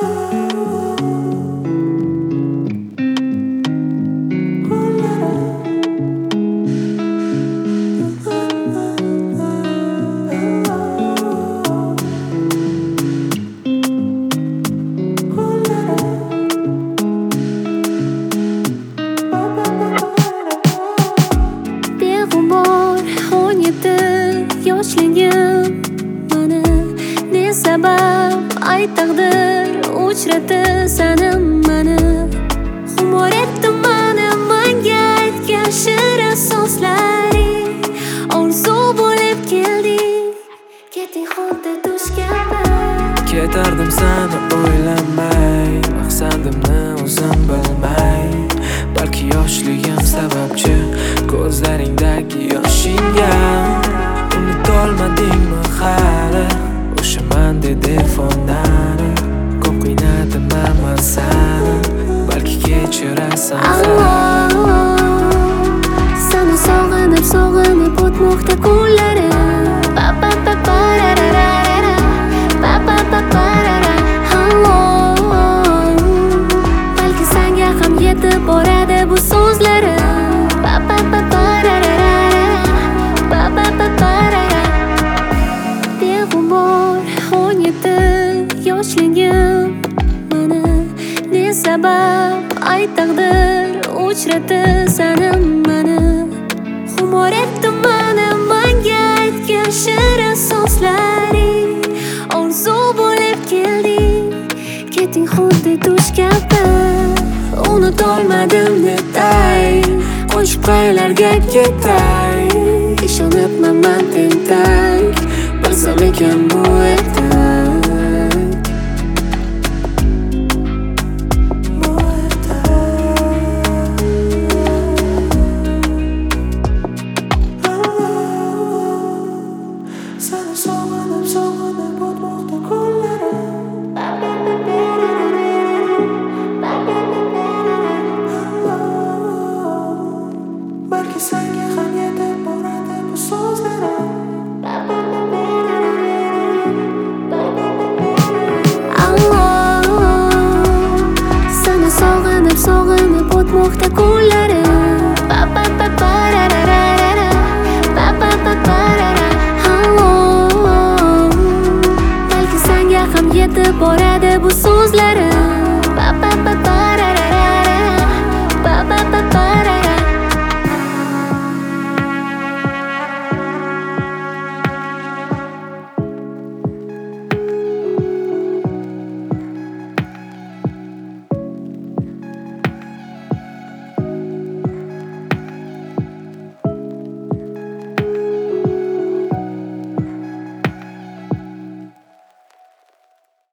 Yoshligim mana ne sabab ay taqdir uchratdi seni mani xumor etdi mani menga aytgan shirin so'zlaring orzu bo'lib keldi ketding xuddi tush kabi ketardim seni o'ylamay maqsadimni o'zim bilmay balki yoshligim sababchi ko'zlaringdagi yoshingga unutolmadingmi hali o'sha man dedi fonani ko'p qiynadim man seni balki kechirasan seni sog'inib sog'inib o'tmoqda kunlarim balki senga ham yetib boradi bu so'zlarim beg'ubor 17 yoshligim mana ne sabab ay taqdir uchratdi seni mani xumor etdi mani menga aytgan shirin so'zlaring orzu bo'lib keldi ketding xuddi tush kabi unutolmadim netay qo'shib qaylarga ketay ishonibman man tentak bilsam ekan bu